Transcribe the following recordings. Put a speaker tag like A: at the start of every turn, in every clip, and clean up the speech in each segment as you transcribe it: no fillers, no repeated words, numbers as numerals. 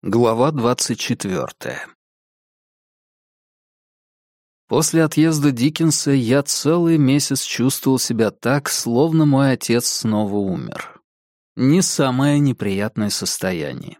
A: Глава 24. После отъезда Диккенса я целый месяц чувствовал себя так, словно мой отец снова умер. Не самое неприятное состояние.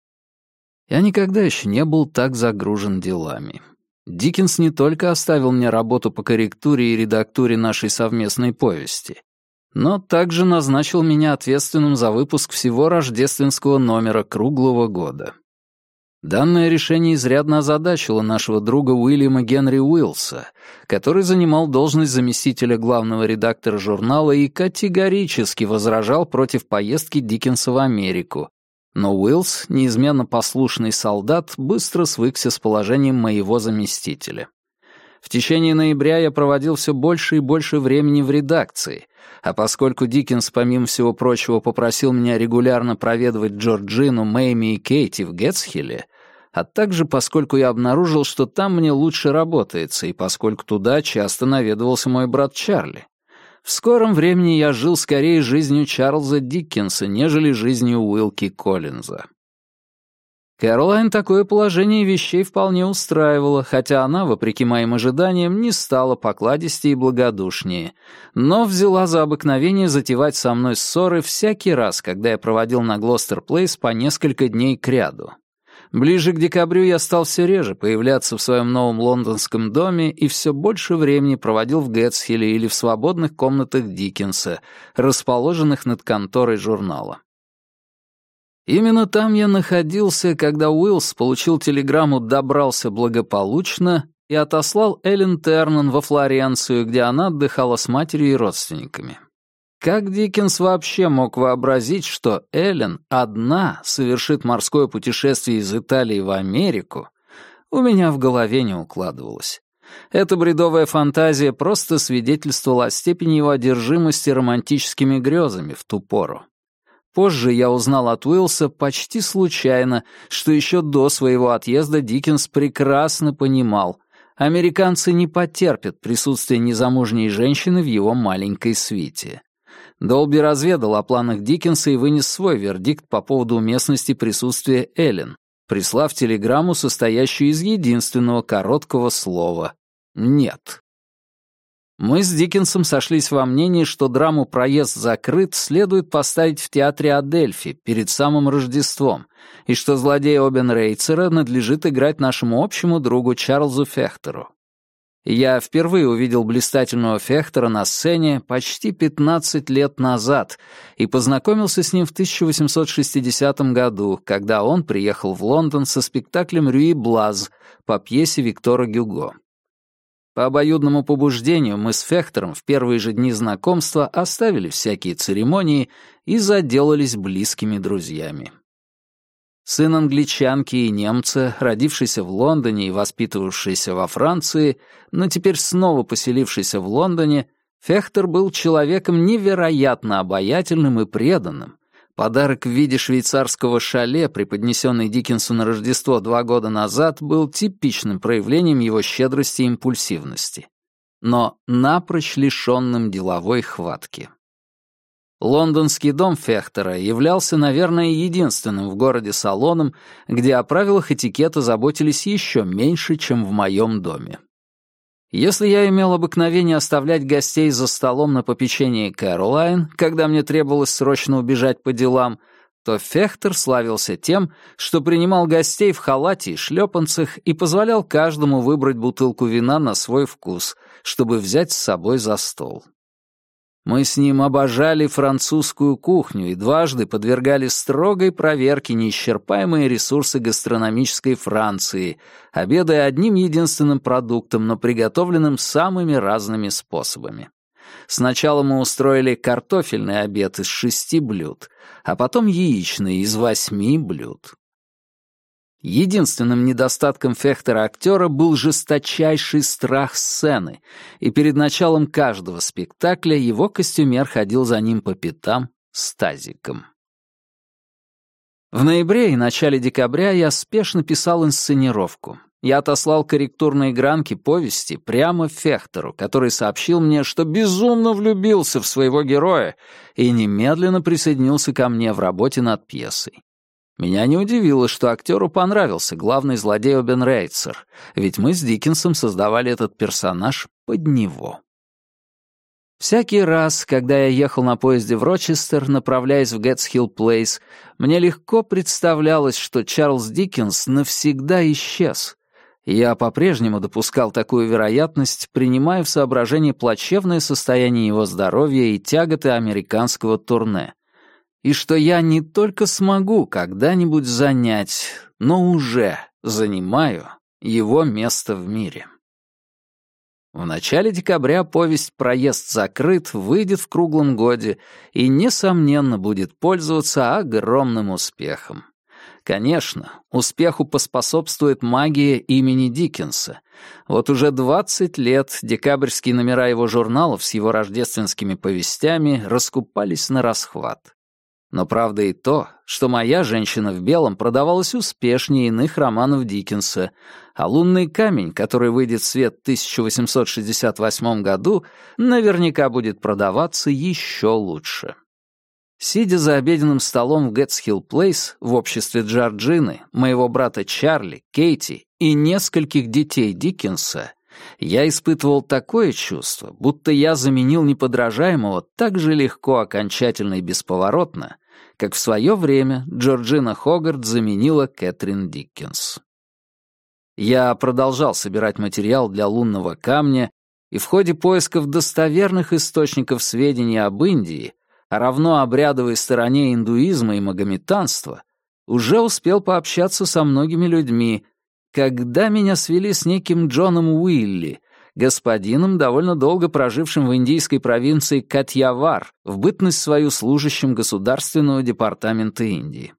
A: Я никогда еще не был так загружен делами. Диккенс не только оставил мне работу по корректуре и редактуре нашей совместной повести, но также назначил меня ответственным за выпуск всего рождественского номера круглого года. Данное решение изрядно озадачило нашего друга Уильяма Генри Уиллса, который занимал должность заместителя главного редактора журнала и категорически возражал против поездки Диккенса в Америку. Но Уиллс, неизменно послушный солдат, быстро свыкся с положением моего заместителя. В течение ноября я проводил все больше и больше времени в редакции, а поскольку Диккенс, помимо всего прочего, попросил меня регулярно проведывать Джорджину, Мэйми и Кейти в Гетсхилле, а также поскольку я обнаружил, что там мне лучше работается, и поскольку туда часто наведывался мой брат Чарли. В скором времени я жил скорее жизнью Чарльза Диккенса, нежели жизнью Уилки Коллинза. Кэролайн такое положение вещей вполне устраивало, хотя она, вопреки моим ожиданиям, не стала покладистее и благодушнее, но взяла за обыкновение затевать со мной ссоры всякий раз, когда я проводил на Глостер-Плейс по несколько дней кряду. Ближе к декабрю я стал все реже появляться в своем новом лондонском доме и все больше времени проводил в Гетсхилле или в свободных комнатах Диккенса, расположенных над конторой журнала. Именно там я находился, когда Уиллс получил телеграмму «Добрался благополучно» и отослал Эллен Тернан во Флоренцию, где она отдыхала с матерью и родственниками. Как Диккенс вообще мог вообразить, что Эллен одна совершит морское путешествие из Италии в Америку, у меня в голове не укладывалось. Эта бредовая фантазия просто свидетельствовала о степени его одержимости романтическими грезами в ту пору. Позже я узнал от Уиллса почти случайно, что еще до своего отъезда Диккенс прекрасно понимал, американцы не потерпят присутствие незамужней женщины в его маленькой свите. Долби разведал о планах Диккенса и вынес свой вердикт по поводу уместности присутствия Эллен, прислав телеграмму, состоящую из единственного короткого слова «нет». Мы с Диккенсом сошлись во мнении, что драму «Проезд закрыт» следует поставить в театре Адельфи перед самым Рождеством, и что злодея Обенрейцера надлежит играть нашему общему другу Чарльзу Фехтеру. Я впервые увидел блистательного Фехтера на сцене почти 15 лет назад и познакомился с ним в 1860 году, когда он приехал в Лондон со спектаклем «Рюи Блаз» по пьесе Виктора Гюго. По обоюдному побуждению мы с Фехтером в первые же дни знакомства оставили всякие церемонии и заделались близкими друзьями. Сын англичанки и немца, родившийся в Лондоне и воспитывавшийся во Франции, но теперь снова поселившийся в Лондоне, Фехтер был человеком невероятно обаятельным и преданным. Подарок в виде швейцарского шале, преподнесенный Диккенсу на Рождество 2 года назад, был типичным проявлением его щедрости и импульсивности, но напрочь лишенным деловой хватки. Лондонский дом Фехтера являлся, наверное, единственным в городе салоном, где о правилах этикета заботились еще меньше, чем в моем доме. Если я имел обыкновение оставлять гостей за столом на попечении Кэролайн, когда мне требовалось срочно убежать по делам, то Фехтер славился тем, что принимал гостей в халате и шлепанцах и позволял каждому выбрать бутылку вина на свой вкус, чтобы взять с собой за стол. Мы с ним обожали французскую кухню и дважды подвергали строгой проверке неисчерпаемые ресурсы гастрономической Франции, обедая одним единственным продуктом, но приготовленным самыми разными способами. Сначала мы устроили картофельный обед из 6 блюд, а потом яичный из 8 блюд. Единственным недостатком Фехтера-актера был жесточайший страх сцены, и перед началом каждого спектакля его костюмер ходил за ним по пятам с тазиком. В ноябре и начале декабря я спешно писал инсценировку. Я отослал корректурные гранки повести прямо Фехтеру, который сообщил мне, что безумно влюбился в своего героя и немедленно присоединился ко мне в работе над пьесой. Меня не удивило, что актеру понравился главный злодей Обенрейцер, ведь мы с Диккенсом создавали этот персонаж под него. Всякий раз, когда я ехал на поезде в Рочестер, направляясь в Гэтсхилл Плейс, мне легко представлялось, что Чарльз Диккенс навсегда исчез. Я по-прежнему допускал такую вероятность, принимая в соображение плачевное состояние его здоровья и тяготы американского турне. И что я не только смогу когда-нибудь занять, но уже занимаю его место в мире. В начале декабря повесть «Проезд закрыт» выйдет в круглом годе и, несомненно, будет пользоваться огромным успехом. Конечно, успеху поспособствует магия имени Диккенса. Вот уже 20 лет декабрьские номера его журналов с его рождественскими повестями раскупались нарасхват. Но правда и то, что «Моя женщина в белом» продавалась успешнее иных романов Диккенса, а «Лунный камень», который выйдет в свет в 1868 году, наверняка будет продаваться еще лучше. Сидя за обеденным столом в Гэтсхилл Плейс в обществе Джорджины, моего брата Чарли, Кейти и нескольких детей Диккенса, я испытывал такое чувство, будто я заменил неподражаемого так же легко, окончательно и бесповоротно, как в свое время Джорджина Хогарт заменила Кэтрин Диккенс. Я продолжал собирать материал для «Лунного камня», и в ходе поисков достоверных источников сведений об Индии, а равно обрядовой стороне индуизма и магометанства, уже успел пообщаться со многими людьми, когда меня свели с неким Джоном Уилли, господином, довольно долго прожившим в индийской провинции Катьявар, в бытность свою служащим Государственного департамента Индии.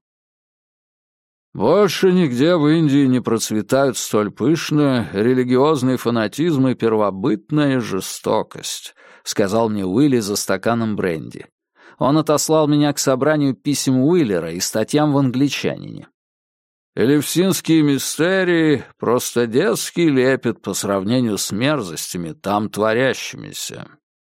A: «Больше нигде в Индии не процветают столь пышно религиозный фанатизм и первобытная жестокость», — сказал мне Уилли за стаканом бренди. Он отослал меня к собранию писем Уиллера и статьям в «Англичанине». «Элевсинские мистерии — просто детский лепет по сравнению с мерзостями, там творящимися».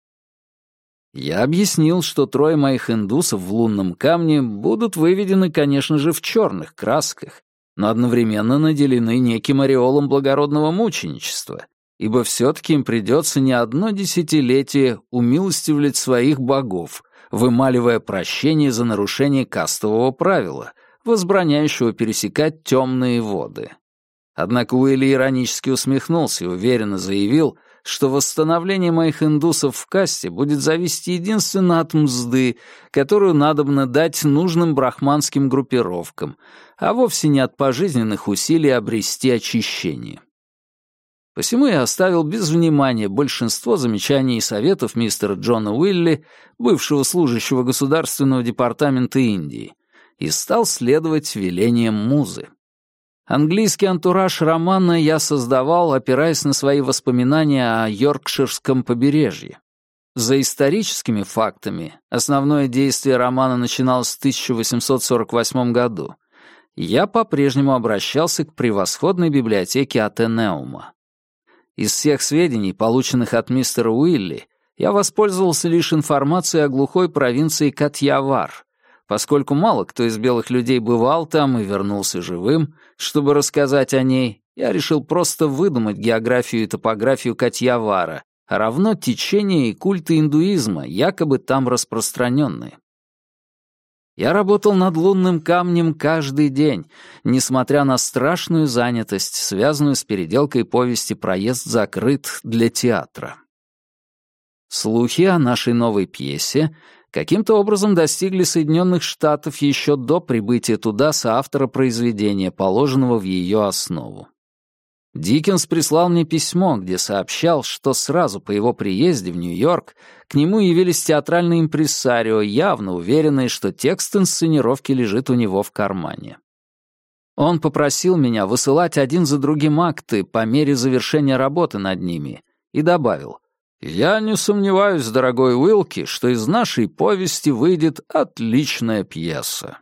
A: Я объяснил, что 3 моих индусов в «Лунном камне» будут выведены, конечно же, в черных красках, но одновременно наделены неким ореолом благородного мученичества, ибо все-таки им придется не одно десятилетие умилостивлять своих богов, вымаливая прощение за нарушение кастового правила, возбраняющего пересекать темные воды. Однако Уилли иронически усмехнулся и уверенно заявил, что восстановление моих индусов в касте будет зависеть единственно от мзды, которую надобно дать нужным брахманским группировкам, а вовсе не от пожизненных усилий обрести очищение. Посему я оставил без внимания большинство замечаний и советов мистера Джона Уилли, бывшего служащего Государственного департамента Индии, и стал следовать велениям музы. Английский антураж романа я создавал, опираясь на свои воспоминания о Йоркширском побережье. За историческими фактами, основное действие романа начиналось в 1848 году, я по-прежнему обращался к превосходной библиотеке Атенеума. Из всех сведений, полученных от мистера Уилли, я воспользовался лишь информацией о глухой провинции Катьявар, поскольку мало кто из белых людей бывал там и вернулся живым, чтобы рассказать о ней, я решил просто выдумать географию и топографию Катьявара, а равно течение и культы индуизма, якобы там распространенные. Я работал над «Лунным камнем» каждый день, несмотря на страшную занятость, связанную с переделкой повести «Проезд закрыт» для театра. Слухи о нашей новой пьесе каким-то образом достигли Соединенных Штатов еще до прибытия туда соавтора произведения, положенного в ее основу. Диккенс прислал мне письмо, где сообщал, что сразу по его приезде в Нью-Йорк к нему явились театральные импрессарио, явно уверенные, что текст инсценировки лежит у него в кармане. Он попросил меня высылать один за другим акты по мере завершения работы над ними и добавил: «Я не сомневаюсь, дорогой Уилки, что из нашей повести выйдет отличная пьеса».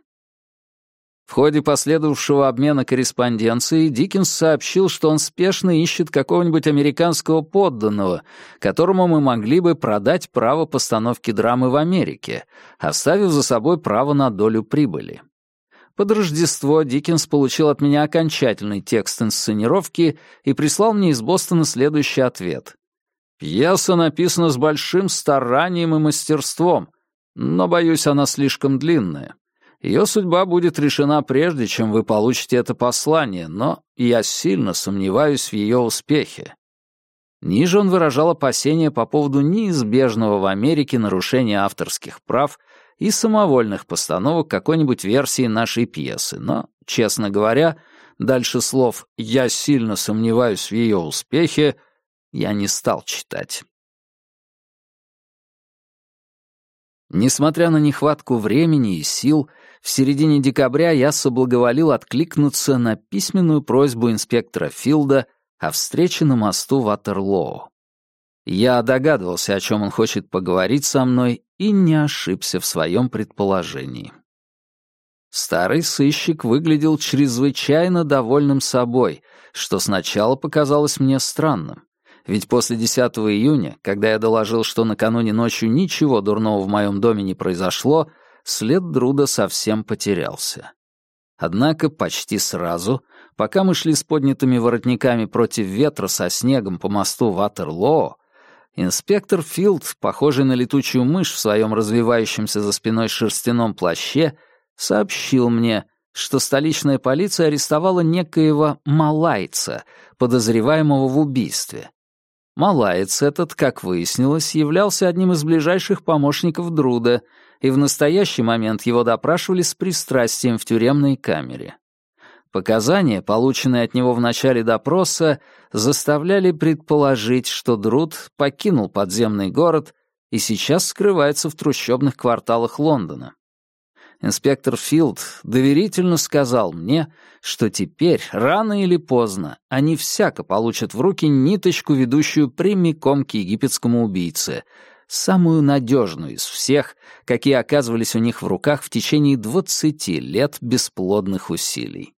A: В ходе последовавшего обмена корреспонденцией Диккенс сообщил, что он спешно ищет какого-нибудь американского подданного, которому мы могли бы продать право постановки драмы в Америке, оставив за собой право на долю прибыли. Под Рождество Диккенс получил от меня окончательный текст инсценировки и прислал мне из Бостона следующий ответ. «Пьеса написана с большим старанием и мастерством, но, боюсь, она слишком длинная. Ее судьба будет решена прежде, чем вы получите это послание, но я сильно сомневаюсь в ее успехе». Ниже он выражал опасения по поводу неизбежного в Америке нарушения авторских прав и самовольных постановок какой-нибудь версии нашей пьесы, но, честно говоря, дальше слов «я сильно сомневаюсь в ее успехе» я не стал читать. Несмотря на нехватку времени и сил, в середине декабря я соблаговолил откликнуться на письменную просьбу инспектора Филда о встрече на мосту Ватерлоо. Я догадывался, о чем он хочет поговорить со мной, и не ошибся в своем предположении. Старый сыщик выглядел чрезвычайно довольным собой, что сначала показалось мне странным. Ведь после 10 июня, когда я доложил, что накануне ночью ничего дурного в моем доме не произошло, след Друда совсем потерялся. Однако почти сразу, пока мы шли с поднятыми воротниками против ветра со снегом по мосту Ватерлоо, инспектор Филд, похожий на летучую мышь в своем развивающемся за спиной шерстяном плаще, сообщил мне, что столичная полиция арестовала некоего малайца, подозреваемого в убийстве. Малаец этот, как выяснилось, являлся одним из ближайших помощников Друда, и в настоящий момент его допрашивали с пристрастием в тюремной камере. Показания, полученные от него в начале допроса, заставляли предположить, что Друд покинул подземный город и сейчас скрывается в трущобных кварталах Лондона. Инспектор Филд доверительно сказал мне, что теперь, рано или поздно, они всяко получат в руки ниточку, ведущую прямиком к египетскому убийце, самую надежную из всех, какие оказывались у них в руках в течение 20 лет бесплодных усилий.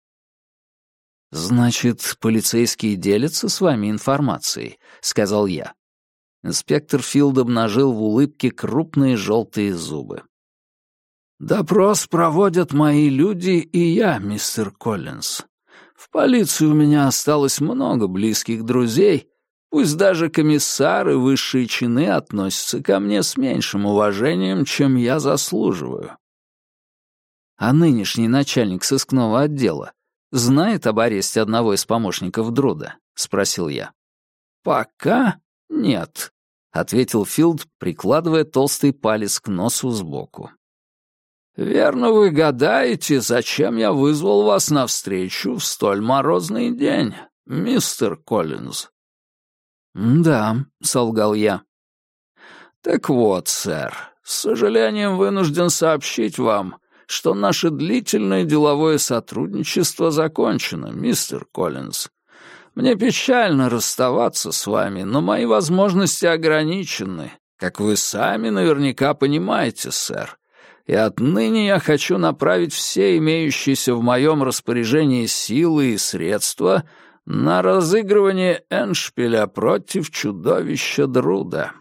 A: «Значит, полицейские делятся с вами информацией», — сказал я. Инспектор Филд обнажил в улыбке крупные желтые зубы. «Допрос проводят мои люди и я, мистер Коллинз. В полиции у меня осталось много близких друзей, пусть даже комиссары высшие чины относятся ко мне с меньшим уважением, чем я заслуживаю». «А нынешний начальник сыскного отдела знает об аресте одного из помощников Друда?» — спросил я. «Пока нет», — ответил Филд, прикладывая толстый палец к носу сбоку. «Верно вы гадаете, зачем я вызвал вас навстречу в столь морозный день, мистер Коллинз?» «Да», — солгал я. «Так вот, сэр, с сожалением вынужден сообщить вам, что наше длительное деловое сотрудничество закончено, мистер Коллинз. Мне печально расставаться с вами, но мои возможности ограничены, как вы сами наверняка понимаете, сэр. И отныне я хочу направить все имеющиеся в моем распоряжении силы и средства на разыгрывание эндшпиля против чудовища Друда».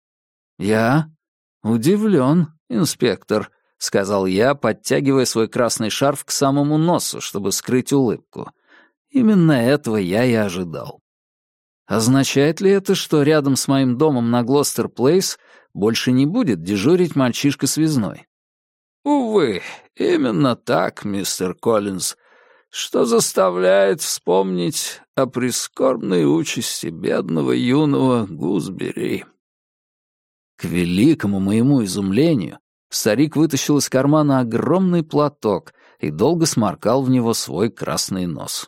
A: «Я удивлен, инспектор», — сказал я, подтягивая свой красный шарф к самому носу, чтобы скрыть улыбку. Именно этого я и ожидал. «Означает ли это, что рядом с моим домом на Глостер-Плейс больше не будет дежурить мальчишка-связной?» «Увы, именно так, мистер Коллинз, что заставляет вспомнить о прискорбной участи бедного юного Гузбери». К великому моему изумлению старик вытащил из кармана огромный платок и долго сморкал в него свой красный нос.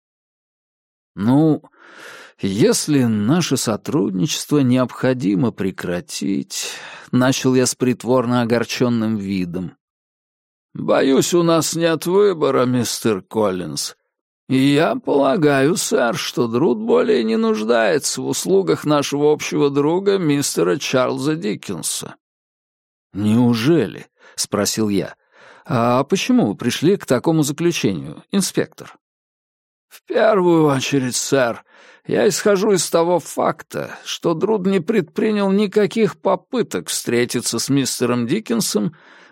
A: «Ну, если наше сотрудничество необходимо прекратить», — начал я с притворно огорченным видом. «Боюсь, у нас нет выбора, мистер Коллинз. И я полагаю, сэр, что Друд более не нуждается в услугах нашего общего друга, мистера Чарльза Диккенса». «Неужели?» — спросил я. «А почему вы пришли к такому заключению, инспектор?» «В первую очередь, сэр, я исхожу из того факта, что Друд не предпринял никаких попыток встретиться с мистером Диккенсом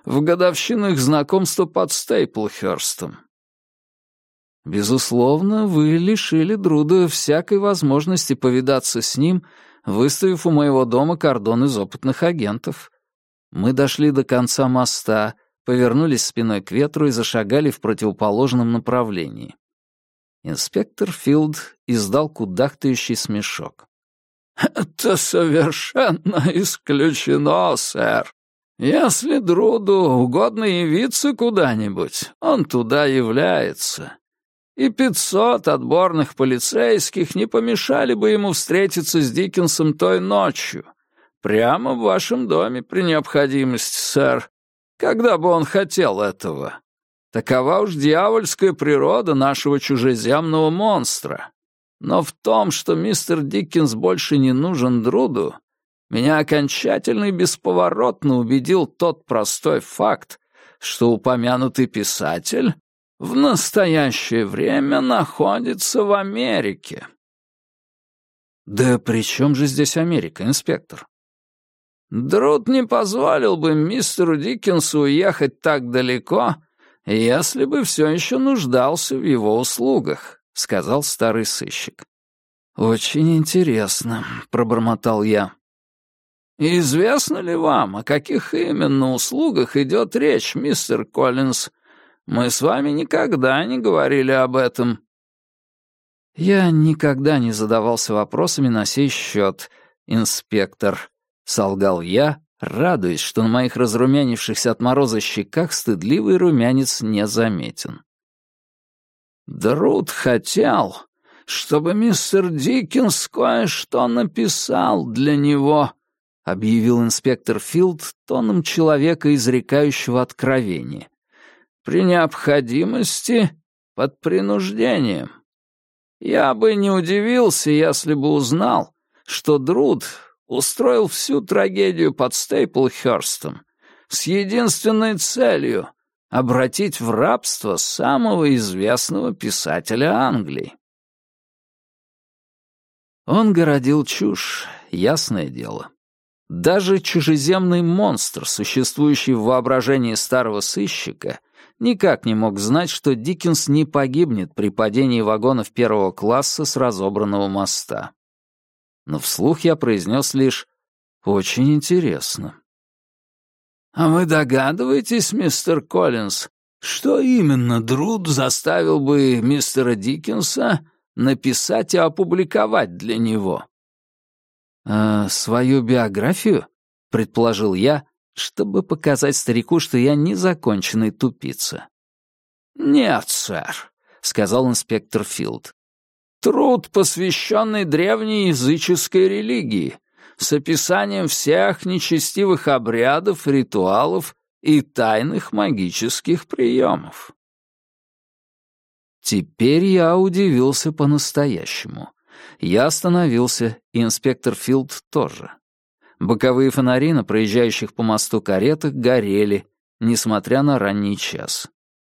A: в годовщину их знакомства под Стейплхёрстом. Безусловно, вы лишили Друда всякой возможности повидаться с ним, выставив у моего дома кордон из опытных агентов. Мы дошли до конца моста, повернулись спиной к ветру и зашагали в противоположном направлении. Инспектор Филд издал кудахтающий смешок. «Это совершенно исключено, сэр. Если Друду угодно явиться куда-нибудь, он туда является. И 500 отборных полицейских не помешали бы ему встретиться с Диккенсом той ночью. Прямо в вашем доме при необходимости, сэр. Когда бы он хотел этого. Такова уж дьявольская природа нашего чужеземного монстра. Но в том, что мистер Диккенс больше не нужен Друду, меня окончательно и бесповоротно убедил тот простой факт, что упомянутый писатель в настоящее время находится в Америке. Да при чем же здесь Америка, инспектор? Друд не позволил бы мистеру Диккенсу уехать так далеко, если бы все еще нуждался в его услугах, сказал старый сыщик. Очень интересно, пробормотал я. Известно ли вам, о каких именно услугах идет речь, мистер Коллинз? Мы с вами никогда не говорили об этом. Я никогда не задавался вопросами на сей счет, инспектор, солгал я, радуясь, что на моих разрумянившихся от мороза щеках стыдливый румянец не заметен. Друд хотел, чтобы мистер Диккенс кое-что написал для него, объявил инспектор Филд тоном человека, изрекающего откровение. При необходимости, под принуждением. Я бы не удивился, если бы узнал, что Друд устроил всю трагедию под Стейплхёрстом с единственной целью — обратить в рабство самого известного писателя Англии. Он городил чушь, ясное дело. Даже чужеземный монстр, существующий в воображении старого сыщика, никак не мог знать, что Диккенс не погибнет при падении вагонов первого класса с разобранного моста. Но вслух я произнес лишь «очень интересно». «А вы догадываетесь, мистер Коллинз, что именно Друд заставил бы мистера Диккенса написать и опубликовать для него?» «Свою биографию?» — предположил я, чтобы показать старику, что я незаконченный тупица. «Нет, сэр», — сказал инспектор Филд. «Труд, посвященный древней языческой религии, с описанием всех нечестивых обрядов, ритуалов и тайных магических приемов». Теперь я удивился по-настоящему. Я остановился, и инспектор Филд тоже. Боковые фонари на проезжающих по мосту каретах горели, несмотря на ранний час.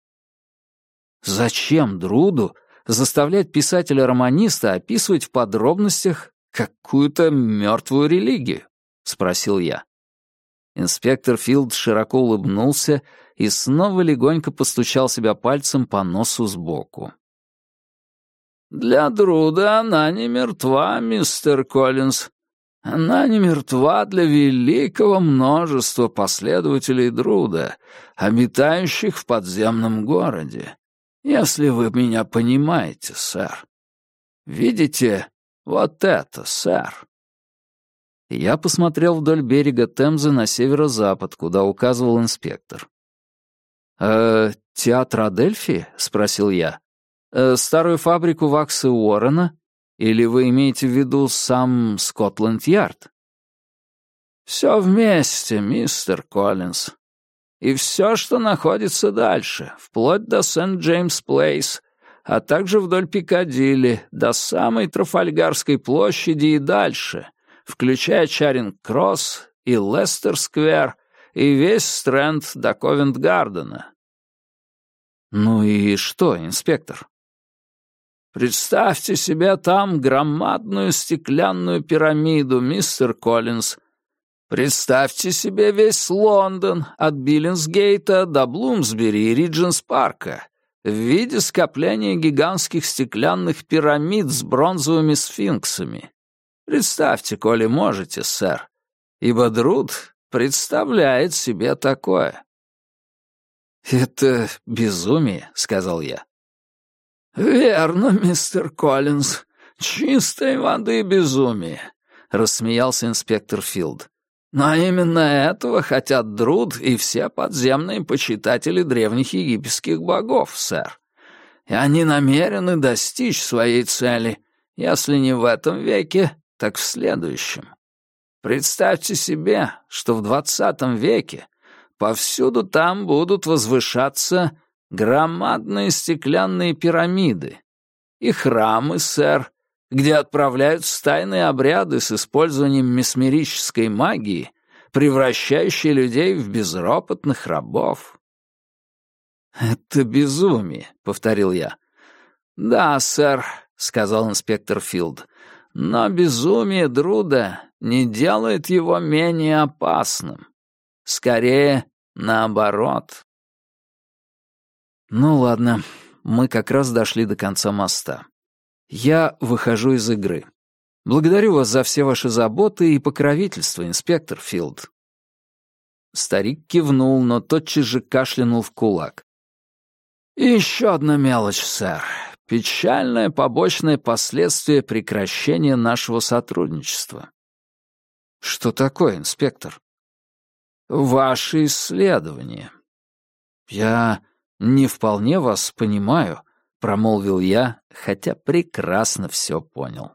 A: Зачем Друду заставлять писателя-романиста описывать в подробностях какую-то мертвую религию? — спросил я. Инспектор Филд широко улыбнулся и снова легонько постучал себя пальцем по носу сбоку. «Для Друда она не мертва, мистер Коллинз. Она не мертва для великого множества последователей Друда, обитающих в подземном городе, если вы меня понимаете, сэр. Видите вот это, сэр?» Я посмотрел вдоль берега Темзы на северо-запад, куда указывал инспектор. «Театр Адельфи?» — спросил я. «Старую фабрику вакса Уоррена? Или вы имеете в виду сам Скотланд-Ярд?» «Все вместе, мистер Коллинз. И все, что находится дальше, вплоть до Сент-Джеймс-Плейс, а также вдоль Пикадилли, до самой Трафальгарской площади и дальше, включая Чаринг-Кросс и Лестер-Сквер, и весь Стрэнд до Ковент-Гардена». «Ну и что, инспектор?» «Представьте себе там громадную стеклянную пирамиду, мистер Коллинз.
B: Представьте себе весь Лондон, от Биллинсгейта до Блумсбери и Ридженс-парка, в виде скопления гигантских стеклянных пирамид с бронзовыми сфинксами. Представьте, коли можете, сэр, ибо Друд представляет себе такое».
A: «Это безумие», — сказал я.
B: «Верно, мистер Коллинз, чистой воды безумие», — рассмеялся инспектор Филд. «Но именно этого хотят Друд и все подземные почитатели древних египетских богов, сэр. И они намерены достичь своей цели, если не в этом веке, так в следующем. Представьте себе, что в 20 веке повсюду там будут возвышаться громадные стеклянные пирамиды и храмы, сэр, где отправляют тайные обряды с использованием месмерической магии, превращающей людей в безропотных рабов».
A: «Это безумие», — повторил я.
B: «Да, сэр», — сказал инспектор Филд, — «но безумие Друда не делает его менее опасным. Скорее, наоборот».
A: «Ну ладно, мы как раз дошли до конца моста. Я выхожу из игры. Благодарю вас за все ваши заботы и покровительство, инспектор Филд». Старик кивнул, но тотчас же кашлянул в кулак.
B: «И еще одна мелочь, сэр. Печальное побочное последствие прекращения нашего сотрудничества».
A: «Что такое, инспектор?»
B: «Ваши исследования».
A: «Я не вполне вас понимаю», — промолвил я, хотя прекрасно все понял.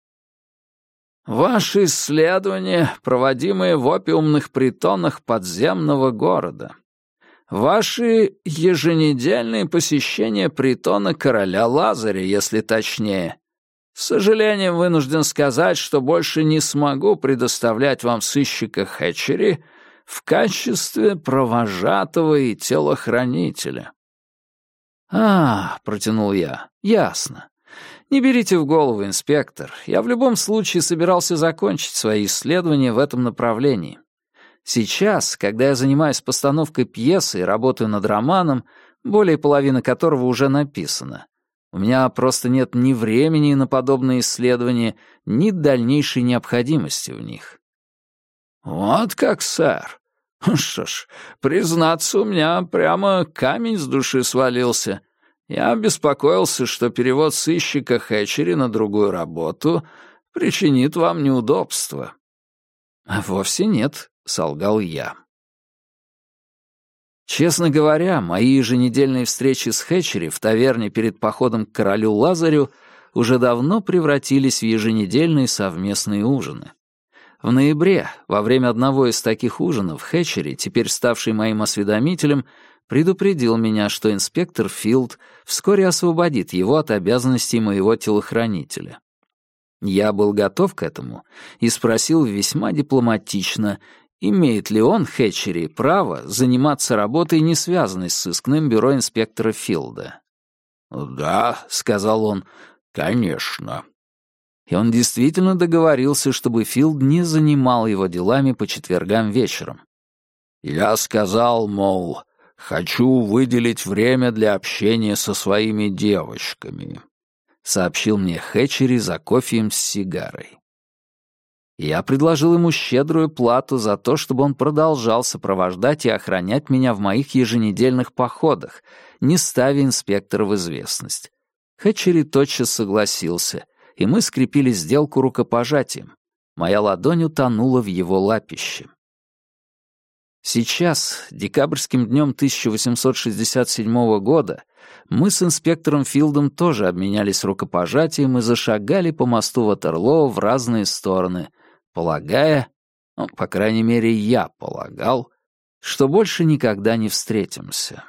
B: «Ваши исследования, проводимые в опиумных притонах подземного города. Ваши еженедельные посещения притона короля Лазаря, если точнее. С сожалением вынужден сказать, что больше не смогу предоставлять вам сыщика Хэтчери в качестве провожатого и телохранителя».
A: Протянул я, — «ясно. Не берите в голову, инспектор. Я в любом случае собирался закончить свои исследования в этом направлении. Сейчас, когда я занимаюсь постановкой пьесы и работаю над романом, более половины которого уже написано, у меня просто нет ни времени на подобные исследования, ни дальнейшей необходимости в них».
B: «Вот как, сэр. Что ж, признаться, у меня прямо камень с души свалился. Я беспокоился, что перевод сыщика Хэтчери на другую работу причинит вам неудобства».
A: «Вовсе нет», — солгал я. Честно говоря, мои еженедельные встречи с Хэтчери в таверне перед походом к королю Лазарю уже давно превратились в еженедельные совместные ужины. В ноябре, во время одного из таких ужинов, Хэтчери, теперь ставший моим осведомителем, предупредил меня, что инспектор Филд вскоре освободит его от обязанностей моего телохранителя. Я был готов к этому и спросил весьма дипломатично, имеет ли он, Хэтчери, право заниматься работой, не связанной с сыскным бюро инспектора Филда.
B: «Да», — сказал он, — «конечно».
A: И он действительно договорился, чтобы Филд не занимал его делами по четвергам вечером.
B: «Я сказал, мол, хочу выделить время для общения со своими девочками», — сообщил мне Хэтчери за кофеем с сигарой.
A: Я предложил ему щедрую плату за то, чтобы он продолжал сопровождать и охранять меня в моих еженедельных походах, не ставя инспектора в известность. Хэтчери тотчас согласился, и мы скрепили сделку рукопожатием. Моя ладонь утонула в его лапище. Сейчас, декабрьским днем 1867 года, мы с инспектором Филдом тоже обменялись рукопожатием и зашагали по мосту Ватерлоо в разные стороны, полагая, по крайней мере, я полагал, что больше никогда не встретимся.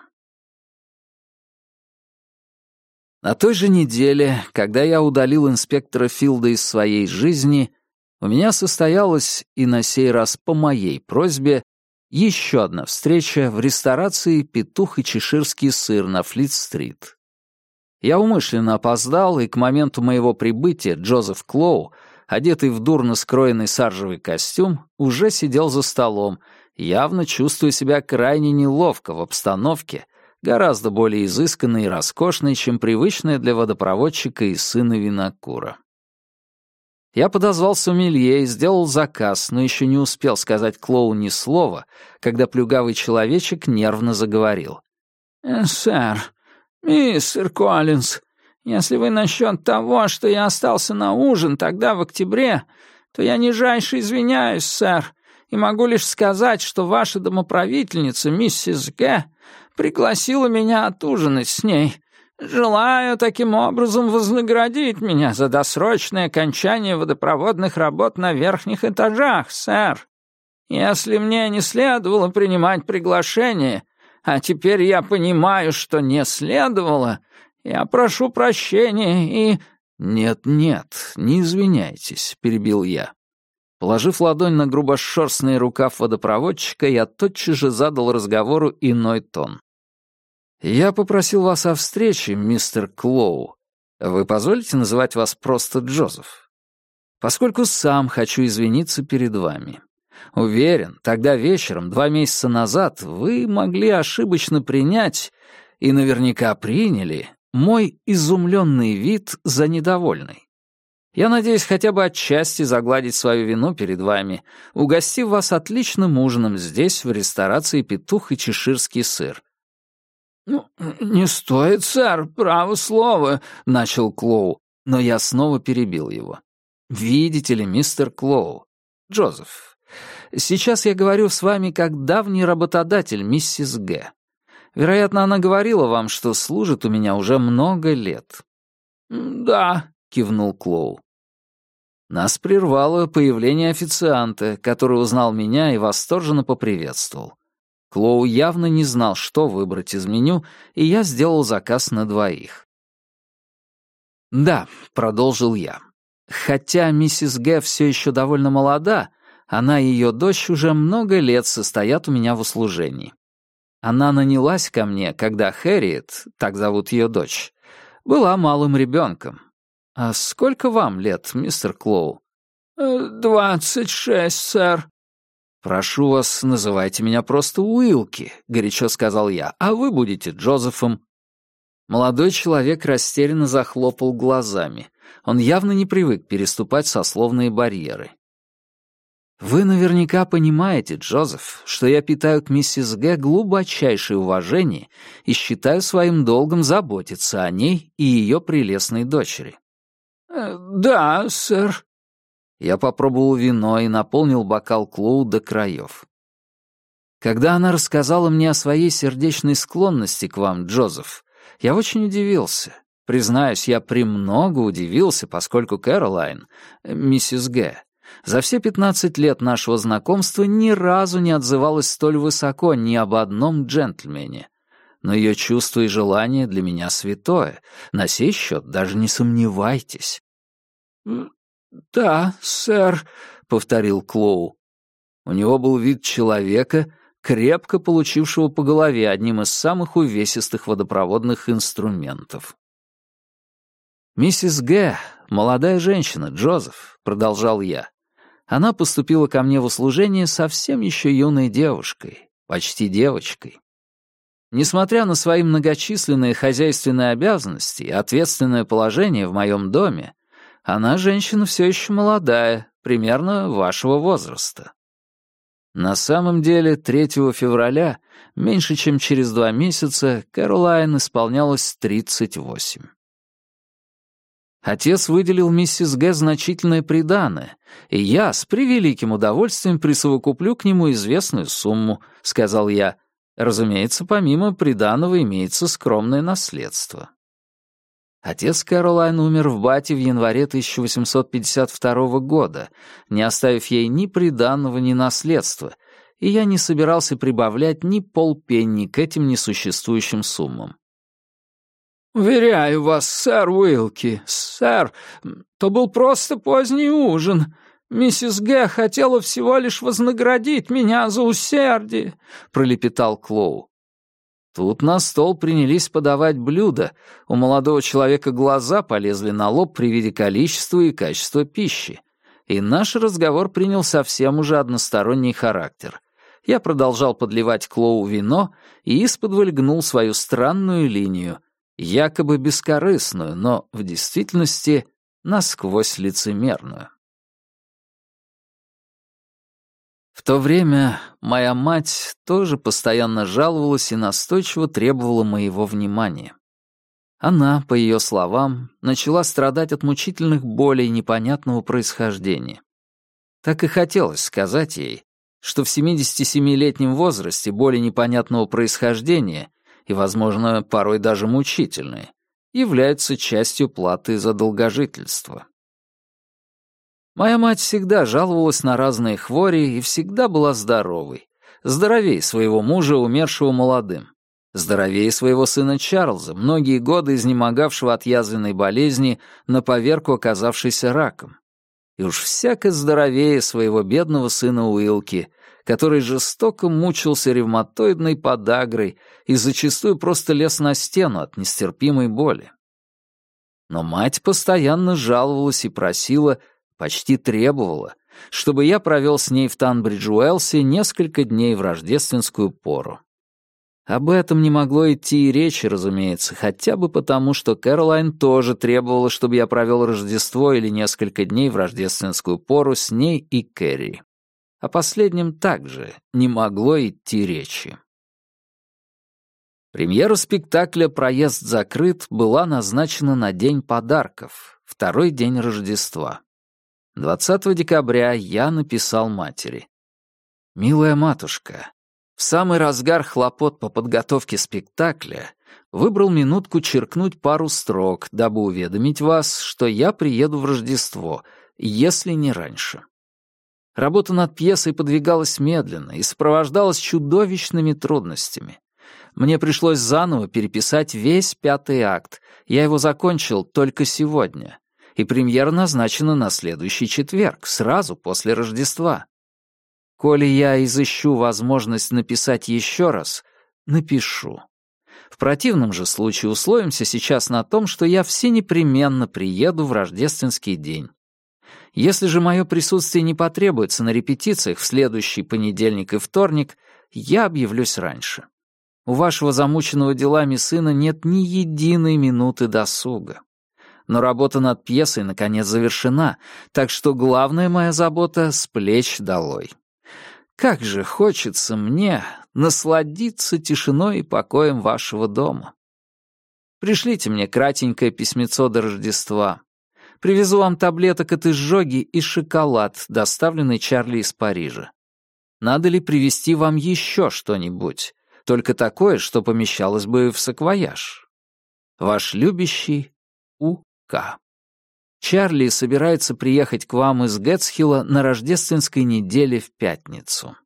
A: На той же неделе, когда я удалил инспектора Филда из своей жизни, у меня состоялась, и на сей раз по моей просьбе, еще одна встреча в ресторации «Петух и чеширский сыр» на Флит-стрит. Я умышленно опоздал, и к моменту моего прибытия Джозеф Клоу, одетый в дурно скроенный саржевый костюм, уже сидел за столом, явно чувствуя себя крайне неловко в обстановке, гораздо более изысканной и роскошной, чем привычная для водопроводчика и сына винокура. Я подозвал сомелье и сделал заказ, но еще не успел сказать Клоу ни слова, когда плюгавый человечек нервно заговорил.
B: «Сэр, мистер Коллинз, если вы насчет того, что я остался на ужин тогда в октябре, то я нижайше извиняюсь, сэр, и могу лишь сказать, что ваша домоправительница, миссис Г., пригласила меня отужинать с ней, желая таким образом вознаградить меня за досрочное окончание водопроводных работ на верхних этажах, сэр. Если мне не следовало принимать приглашение, а теперь я понимаю, что не следовало, я прошу прощения и...»
A: «Нет, не извиняйтесь», — перебил я. Положив ладонь на грубошерстный рукав водопроводчика, я тотчас же задал разговору иной тон. «Я попросил вас о встрече, мистер Клоу. Вы позволите называть вас просто Джозеф? Поскольку сам хочу извиниться перед вами. Уверен, тогда вечером, 2 месяца назад, вы могли ошибочно принять, и наверняка приняли, мой изумленный вид за недовольный. Я надеюсь хотя бы отчасти загладить свою вину перед вами, угостив вас отличным ужином здесь, в ресторации «Петух и чеширский сыр».
B: «Ну, не стоит, сэр, право слово», — начал Клоу,
A: но я снова перебил его. «Видите ли, мистер Клоу, Джозеф, сейчас я говорю с вами как давний работодатель миссис Г. Вероятно, она говорила вам, что служит у меня уже много лет».
B: «Да», —
A: кивнул Клоу. Нас прервало появление официанта, который узнал меня и восторженно поприветствовал. Клоу явно не знал, что выбрать из меню, и я сделал заказ на 2. «Да», — продолжил я, — «хотя миссис Г. все еще довольно молода, она и ее дочь уже много лет состоят у меня в услужении. Она нанялась ко мне, когда Хэрриет, так зовут ее дочь, была малым ребенком. А сколько вам лет, мистер Клоу?»
B: 26, сэр».
A: «Прошу вас, называйте меня просто Уилки», — горячо сказал я, «а вы будете Джозефом». Молодой человек растерянно захлопал глазами. Он явно не привык переступать сословные барьеры. «Вы наверняка понимаете, Джозеф, что я питаю к миссис Г. глубочайшее уважение и считаю своим долгом заботиться о ней и ее прелестной дочери».
B: «Да, сэр».
A: Я попробовал вино и наполнил бокал Клоу до краев. Когда она рассказала мне о своей сердечной склонности к вам, Джозеф, я очень удивился. Признаюсь, я премного удивился, поскольку Кэролайн, миссис Г., за все 15 лет нашего знакомства ни разу не отзывалась столь высоко ни об одном джентльмене. Но ее чувство и желание для меня святое. На сей счет даже не сомневайтесь.
B: «Да, сэр», — повторил Клоу.
A: У него был вид человека, крепко получившего по голове одним из самых увесистых водопроводных инструментов. «Миссис Г. — молодая женщина, Джозеф», — продолжал я. Она поступила ко мне в услужение совсем еще юной девушкой, почти девочкой. Несмотря на свои многочисленные хозяйственные обязанности и ответственное положение в моем доме, она женщина все еще молодая, примерно вашего возраста. На самом деле, 3 февраля, меньше чем через 2 месяца, Кэролайн исполнялось 38. Отец выделил миссис Г. значительное приданое, и я с превеликим удовольствием присовокуплю к нему известную сумму, — сказал я. Разумеется, помимо приданого имеется скромное наследство. Отец Кэролайн умер в Бате в январе 1852 года, не оставив ей ни приданого, ни наследства, и я не собирался прибавлять ни полпенни к этим несуществующим суммам.
B: «Уверяю вас, сэр Уилки, сэр, то был просто поздний ужин. Миссис Г. хотела всего лишь вознаградить меня за усердие», — пролепетал Клоу.
A: Тут на стол принялись подавать блюда. У молодого человека глаза полезли на лоб при виде количества и качества пищи. И наш разговор принял совсем уже односторонний характер. Я продолжал подливать Клоу вино и исподволь гнул свою странную линию, якобы бескорыстную, но в действительности насквозь лицемерную. В то время моя мать тоже постоянно жаловалась и настойчиво требовала моего внимания. Она, по ее словам, начала страдать от мучительных болей непонятного происхождения. Так и хотелось сказать ей, что в 77-летнем возрасте боли непонятного происхождения, и, возможно, порой даже мучительные, являются частью платы за долгожительство. Моя мать всегда жаловалась на разные хвори и всегда была здоровой, здоровее своего мужа, умершего молодым, здоровее своего сына Чарльза, многие годы изнемогавшего от язвенной болезни, на поверку оказавшейся раком, и уж всяко здоровее своего бедного сына Уилки, который жестоко мучился ревматоидной подагрой и зачастую просто лез на стену от нестерпимой боли. Но мать постоянно жаловалась и просила, почти требовала, чтобы я провел с ней в Танбридж-Уэлсе несколько дней в рождественскую пору. Об этом не могло идти и речи, разумеется, хотя бы потому, что Кэролайн тоже требовала, чтобы я провел Рождество или несколько дней в рождественскую пору с ней и Кэрри. О последнем также не могло идти речи. Премьера спектакля «Проезд закрыт» была назначена на День подарков, второй день Рождества. 20 декабря я написал матери. «Милая матушка, в самый разгар хлопот по подготовке спектакля выбрал минутку черкнуть пару строк, дабы уведомить вас, что я приеду в Рождество, если не раньше. Работа над пьесой подвигалась медленно и сопровождалась чудовищными трудностями. Мне пришлось заново переписать весь 5-й акт, я его закончил только сегодня, и премьера назначена на следующий четверг, сразу после Рождества. Коли я изыщу возможность написать еще раз, напишу. В противном же случае условимся сейчас на том, что я всенепременно приеду в рождественский день. Если же мое присутствие не потребуется на репетициях в следующий понедельник и вторник, я объявлюсь раньше. У вашего замученного делами сына нет ни единой минуты досуга. Но работа над пьесой наконец завершена, так что главная моя забота — с плеч долой. Как же хочется мне насладиться тишиной и покоем вашего дома. Пришлите мне кратенькое письмецо до Рождества. Привезу вам таблеток от изжоги и шоколад, доставленный Чарли из Парижа. Надо ли привезти вам еще что-нибудь? Только такое, что помещалось бы в саквояж. Ваш любящий У.К. Чарли собирается приехать к вам из Гэтсхилла на рождественской неделе в пятницу.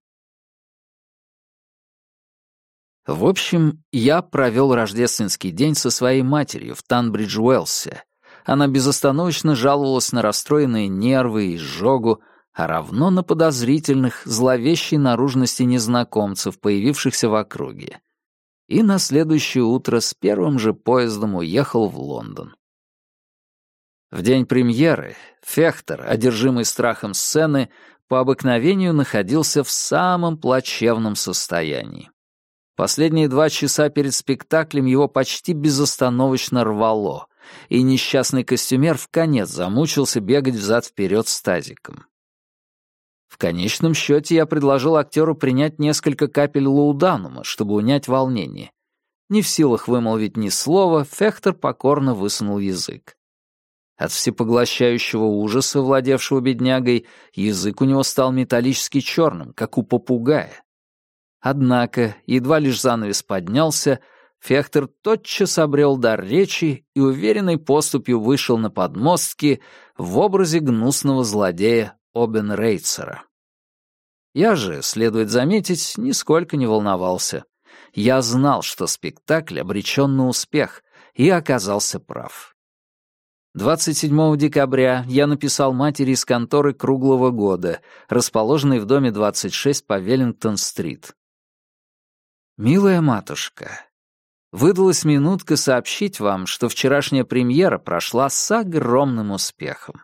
A: В общем, я провел рождественский день со своей матерью в Танбридж-Уэлсе. Она безостановочно жаловалась на расстроенные нервы и изжогу, а равно на подозрительных, зловещей наружности незнакомцев, появившихся в округе. И на следующее утро с первым же поездом уехал в Лондон. В день премьеры Фехтер, одержимый страхом сцены, по обыкновению находился в самом плачевном состоянии. Последние 2 часа перед спектаклем его почти безостановочно рвало, и несчастный костюмер вконец замучился бегать взад-вперед с тазиком. В конечном счете я предложил актеру принять несколько капель лауданума, чтобы унять волнение. Не в силах вымолвить ни слова, Фехтер покорно высунул язык. От всепоглощающего ужаса, владевшего беднягой, язык у него стал металлически черным, как у попугая. Однако, едва лишь занавес поднялся, Фехтер тотчас обрел дар речи и уверенной поступью вышел на подмостки в образе гнусного злодея Обенрейцера. Я же, следует заметить, нисколько не волновался. Я знал, что спектакль обречен на успех, и оказался прав. 27 декабря я написал матери из конторы круглого года, расположенной в доме 26 по Веллингтон-стрит. «Милая матушка, выдалась минутка сообщить вам, что вчерашняя премьера прошла с огромным успехом.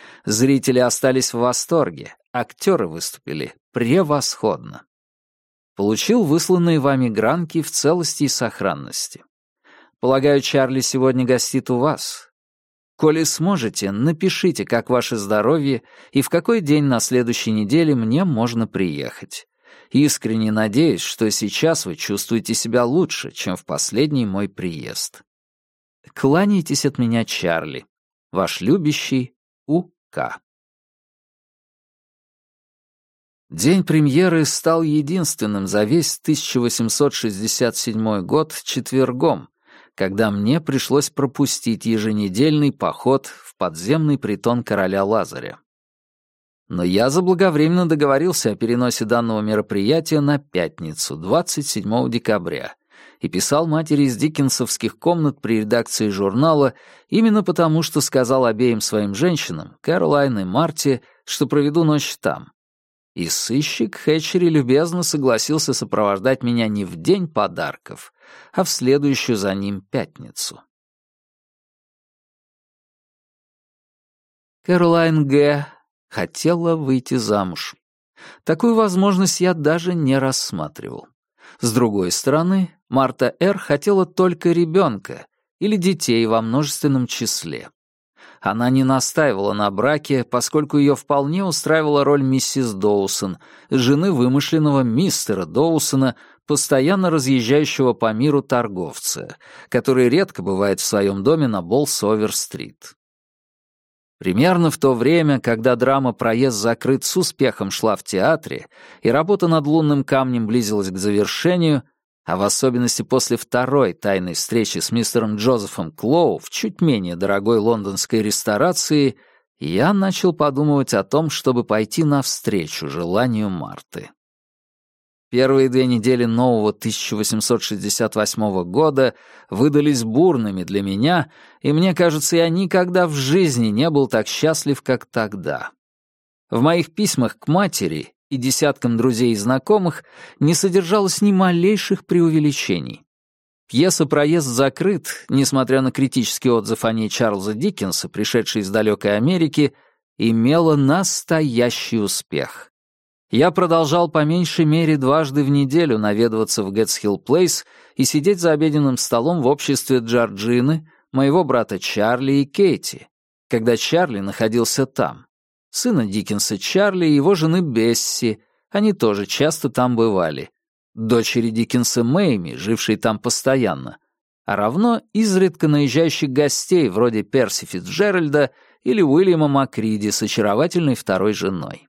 A: Зрители остались в восторге, актеры выступили превосходно. Получил высланные вами гранки в целости и сохранности. Полагаю, Чарли сегодня гостит у вас. Коли сможете, напишите, как ваше здоровье и в какой день на следующей неделе мне можно приехать. Искренне надеюсь, что сейчас вы чувствуете себя лучше, чем в последний мой приезд. Кланяйтесь от меня, Чарли. Ваш любящий У.К. День премьеры стал единственным за весь 1867 год четвергом, когда мне пришлось пропустить еженедельный поход в подземный притон короля Лазаря. Но я заблаговременно договорился о переносе данного мероприятия на пятницу, 27 декабря, и писал матери из диккенсовских комнат при редакции журнала именно потому, что сказал обеим своим женщинам, Кэролайн и Марте, что проведу ночь там. И сыщик Хэтчери любезно согласился сопровождать меня не в день подарков, а в следующую за ним пятницу. Кэролайн Г. хотела выйти замуж. Такую возможность я даже не рассматривал. С другой стороны, Марта Р. хотела только ребенка или детей во множественном числе. Она не настаивала на браке, поскольку ее вполне устраивала роль миссис Доусон, жены вымышленного мистера Доусона, постоянно разъезжающего по миру торговца, который редко бывает в своем доме на Болсовер-стрит. Примерно в то время, когда драма «Проезд закрыт» с успехом шла в театре, и работа над «Лунным камнем» близилась к завершению, а в особенности после второй тайной встречи с мистером Джозефом Клоу в чуть менее дорогой лондонской ресторации, я начал подумывать о том, чтобы пойти навстречу желанию Марты. Первые 2 недели нового 1868 года выдались бурными для меня, и мне кажется, я никогда в жизни не был так счастлив, как тогда. В моих письмах к матери и десяткам друзей и знакомых не содержалось ни малейших преувеличений. Пьеса «Проезд закрыт», несмотря на критический отзыв о ней Чарльза Диккенса, пришедший из далекой Америки, имела настоящий успех. Я продолжал по меньшей мере 2 раза в неделю наведываться в Гэтсхилл-Плейс и сидеть за обеденным столом в обществе Джорджины, моего брата Чарли и Кейти, когда Чарли находился там, сына Диккенса Чарли и его жены Бесси, они тоже часто там бывали, дочери Диккенса Мэйми, жившей там постоянно, а равно изредка наезжающих гостей вроде Перси Фицджеральда или Уильяма Макриди с очаровательной второй женой.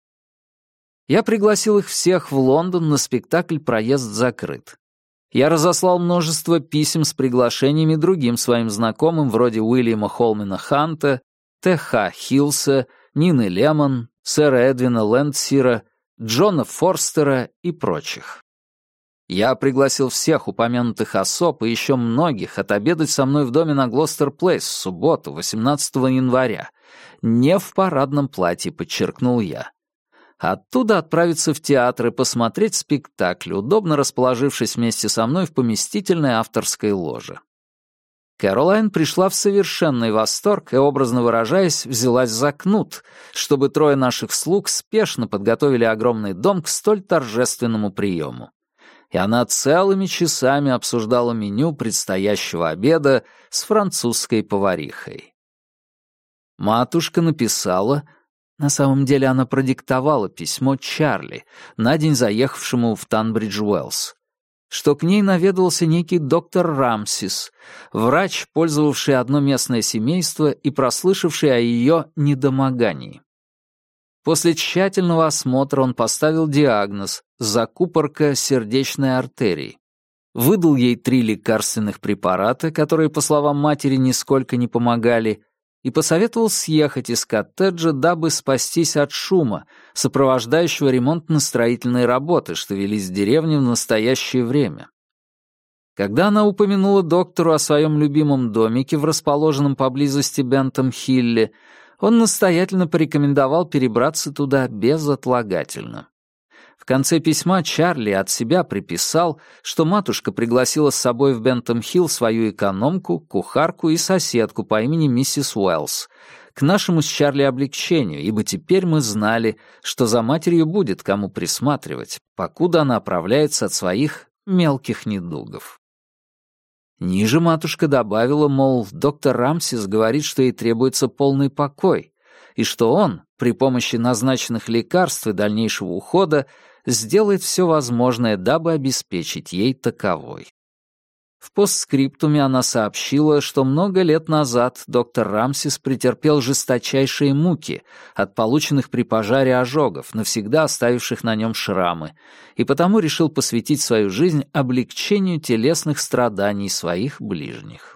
A: Я пригласил их всех в Лондон на спектакль «Проезд закрыт». Я разослал множество писем с приглашениями другим своим знакомым вроде Уильяма Холмена Ханта, Т.Х. Хиллса, Нины Лемон, сэра Эдвина Лэндсира, Джона Форстера и прочих. Я пригласил всех упомянутых особ и еще многих отобедать со мной в доме на Глостер-Плейс в субботу, 18 января. Не в парадном платье, подчеркнул я. Оттуда отправиться в театр и посмотреть спектакль, удобно расположившись вместе со мной в поместительной авторской ложе. Кэролайн пришла в совершенный восторг и, образно выражаясь, взялась за кнут, чтобы 3 наших слуг спешно подготовили огромный дом к столь торжественному приему. И она целыми часами обсуждала меню предстоящего обеда с французской поварихой. Матушка написала... На самом деле она продиктовала письмо Чарли, на день заехавшему в Танбридж-Уэллс, что к ней наведывался некий доктор Рамсис, врач, пользовавший одно местное семейство и прослышавший о ее недомогании. После тщательного осмотра он поставил диагноз «закупорка сердечной артерии», выдал ей 3 лекарственных препарата, которые, по словам матери, нисколько не помогали, и посоветовал съехать из коттеджа, дабы спастись от шума, сопровождающего ремонтно-строительные работы, что велись в деревне в настоящее время. Когда она упомянула доктору о своем любимом домике в расположенном поблизости Бентам-Хилле, он настоятельно порекомендовал перебраться туда безотлагательно. В конце письма Чарли от себя приписал, что матушка пригласила с собой в Бентам-Хилл свою экономку, кухарку и соседку по имени миссис Уэллс, к нашему с Чарли облегчению, ибо теперь мы знали, что за матерью будет кому присматривать, покуда она оправляется от своих мелких недугов. Ниже матушка добавила, мол, доктор Рамсис говорит, что ей требуется полный покой, и что он, при помощи назначенных лекарств и дальнейшего ухода, сделает все возможное, дабы обеспечить ей таковой. В постскриптуме она сообщила, что много лет назад доктор Рамсис претерпел жесточайшие муки от полученных при пожаре ожогов, навсегда оставивших на нем шрамы, и потому решил посвятить свою жизнь облегчению телесных страданий своих ближних.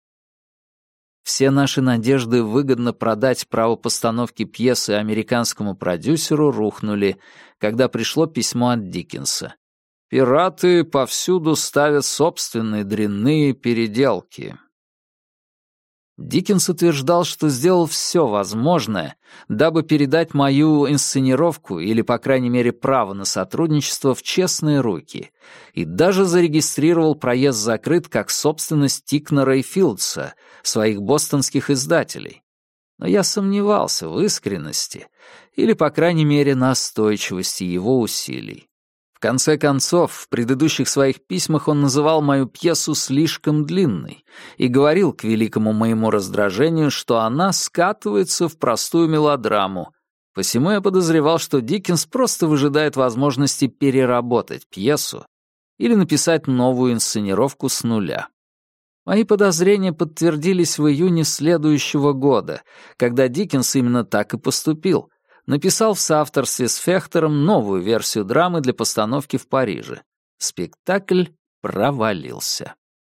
A: Все наши надежды выгодно продать право постановки пьесы американскому продюсеру рухнули, когда пришло письмо от Диккенса. «Пираты повсюду ставят собственные дрянные переделки». Диккенс утверждал, что сделал все возможное, дабы передать мою инсценировку или, по крайней мере, право на сотрудничество в честные руки, и даже зарегистрировал «Проезд закрыт» как собственность Тикнера и Филдса, своих бостонских издателей. Но я сомневался в искренности или, по крайней мере, настойчивости его усилий. В конце концов, в предыдущих своих письмах он называл мою пьесу слишком длинной и говорил к великому моему раздражению, что она скатывается в простую мелодраму. Посему я подозревал, что Диккенс просто выжидает возможности переработать пьесу или написать новую инсценировку с нуля. Мои подозрения подтвердились в июне следующего года, когда Диккенс именно так и поступил. Написал в соавторстве с Фехтером новую версию драмы для постановки в Париже. Спектакль провалился.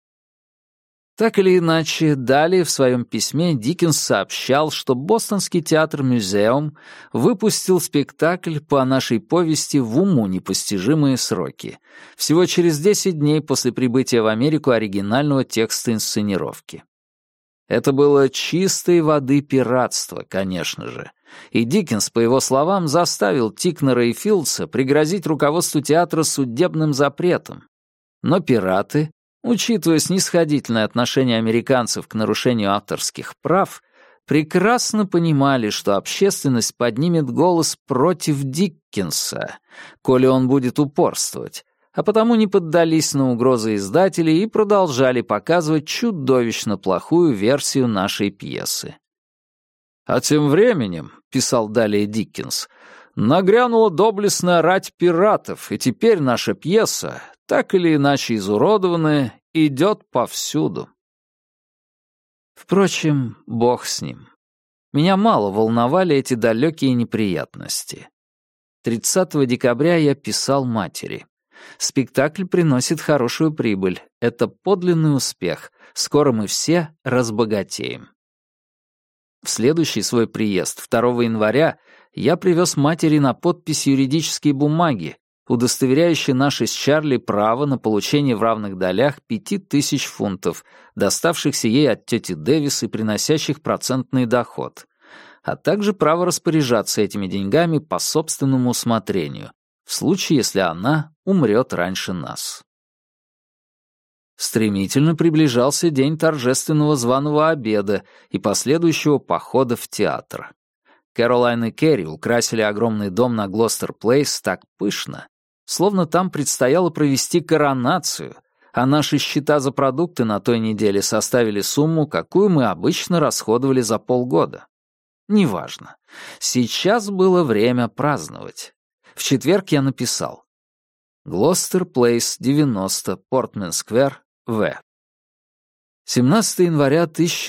A: Так или иначе, далее в своем письме Диккенс сообщал, что Бостонский театр-музеум выпустил спектакль по нашей повести в уму непостижимые сроки, всего через 10 дней после прибытия в Америку оригинального текста инсценировки. Это было чистой воды пиратство, конечно же, и Диккенс, по его словам, заставил Тикнера и Филдса пригрозить руководству театра судебным запретом. Но пираты, учитывая снисходительное отношение американцев к нарушению авторских прав, прекрасно понимали, что общественность поднимет голос против Диккенса, коли он будет упорствовать, а потому не поддались на угрозы издателей и продолжали показывать чудовищно плохую версию нашей пьесы. «А тем временем, — писал далее Диккенс, — нагрянула доблестная рать пиратов, и теперь наша пьеса, так или иначе изуродованная, идет повсюду». Впрочем, бог с ним. Меня мало волновали эти далекие неприятности. 30 декабря я писал матери. Спектакль приносит хорошую прибыль. Это подлинный успех. Скоро мы все разбогатеем. В следующий свой приезд, 2 января, я привез матери на подпись юридические бумаги, удостоверяющие наше с Чарли право на получение в равных долях 5000 фунтов, доставшихся ей от тети Дэвис и приносящих процентный доход, а также право распоряжаться этими деньгами по собственному усмотрению, в случае, если она умрет раньше нас. Стремительно приближался день торжественного званого обеда и последующего похода в театр. Кэролайн и Керри украсили огромный дом на Глостер-Плейс так пышно, словно там предстояло провести коронацию, а наши счета за продукты на той неделе составили сумму, какую мы обычно расходовали за полгода. Неважно. Сейчас было время праздновать. В четверг я написал: Глостер-Плейс, 90, Портмен-сквер, В. 17 января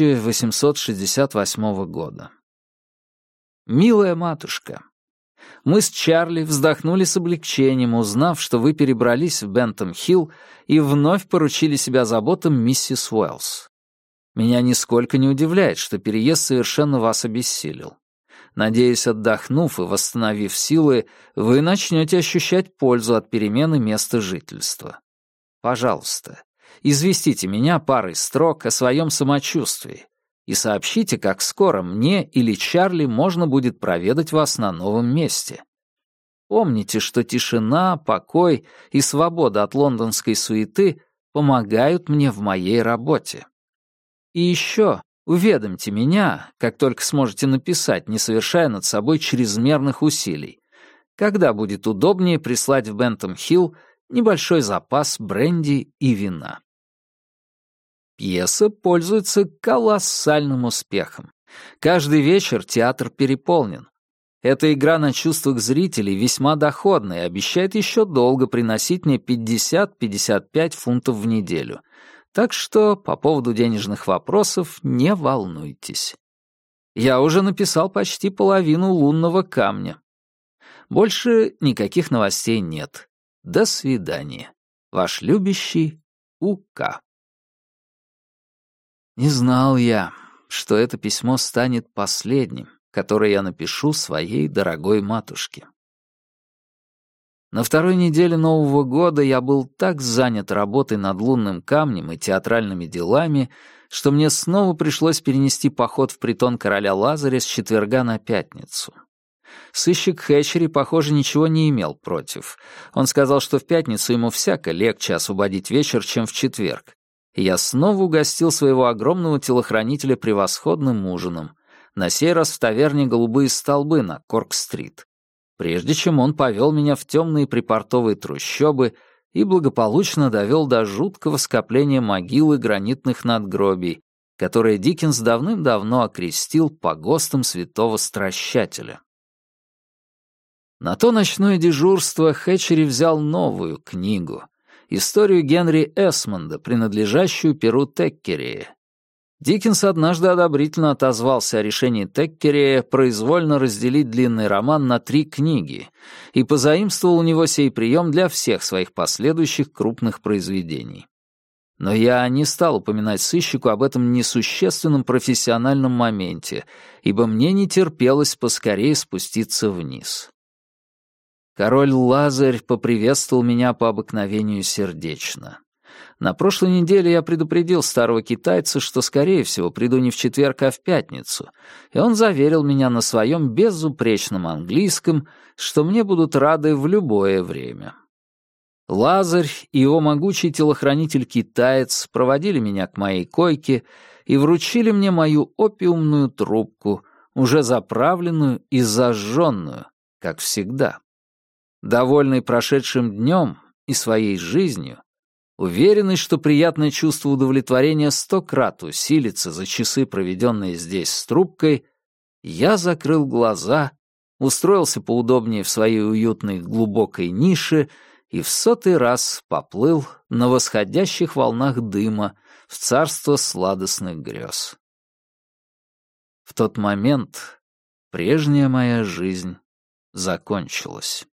A: 1868 года. «Милая матушка, мы с Чарли вздохнули с облегчением, узнав, что вы перебрались в Бентам-Хилл и вновь поручили себя заботам миссис Уэллс. Меня нисколько не удивляет, что переезд совершенно вас обессилил. Надеюсь, отдохнув и восстановив силы, вы начнете ощущать пользу от перемены места жительства. Пожалуйста, известите меня парой строк о своем самочувствии и сообщите, как скоро мне или Чарли можно будет проведать вас на новом месте. Помните, что тишина, покой и свобода от лондонской суеты помогают мне в моей работе. И еще Уведомьте меня, как только сможете написать, не совершая над собой чрезмерных усилий. Когда будет удобнее прислать в Бентам-Хилл небольшой запас бренди и вина. Пьеса пользуется колоссальным успехом. Каждый вечер театр переполнен. Эта игра на чувствах зрителей весьма доходная и обещает еще долго приносить мне 50-55 фунтов в неделю. Так что по поводу денежных вопросов не волнуйтесь. Я уже написал почти половину «Лунного камня». Больше никаких новостей нет. До свидания. Ваш любящий У.К. Не знал я, что это письмо станет последним, которое я напишу своей дорогой матушке. На второй неделе Нового года я был так занят работой над «Лунным камнем» и театральными делами, что мне снова пришлось перенести поход в притон короля Лазаря с четверга на пятницу. Сыщик Хэтчери, похоже, ничего не имел против. Он сказал, что в пятницу ему всяко легче освободить вечер, чем в четверг. И я снова угостил своего огромного телохранителя превосходным ужином, на сей раз в таверне «Голубые столбы» на Корк-стрит, прежде чем он повел меня в темные припортовые трущобы и благополучно довел до жуткого скопления могил и гранитных надгробий, которое Диккенс давным-давно окрестил погостом святого Стращателя. На то ночное дежурство Хэтчери взял новую книгу — историю Генри Эсмонда, принадлежащую перу Теккерея. Диккенс однажды одобрительно отозвался о решении Теккерея произвольно разделить длинный роман на 3 книги и позаимствовал у него сей прием для всех своих последующих крупных произведений. Но я не стал упоминать сыщику об этом несущественном профессиональном моменте, ибо мне не терпелось поскорее спуститься вниз. Король Лазарь поприветствовал меня по обыкновению сердечно. На прошлой неделе я предупредил старого китайца, что, скорее всего, приду не в четверг, а в пятницу, и он заверил меня на своем безупречном английском, что мне будут рады в любое время. Лазарь и его могучий телохранитель-китаец проводили меня к моей койке и вручили мне мою опиумную трубку, уже заправленную и зажженную, как всегда. Довольный прошедшим днем и своей жизнью, уверенный, что приятное чувство удовлетворения 100 крат усилится за часы, проведенные здесь с трубкой, я закрыл глаза, устроился поудобнее в своей уютной глубокой нише и в 100-й раз поплыл на восходящих волнах дыма в царство сладостных грез. В тот момент прежняя моя жизнь закончилась.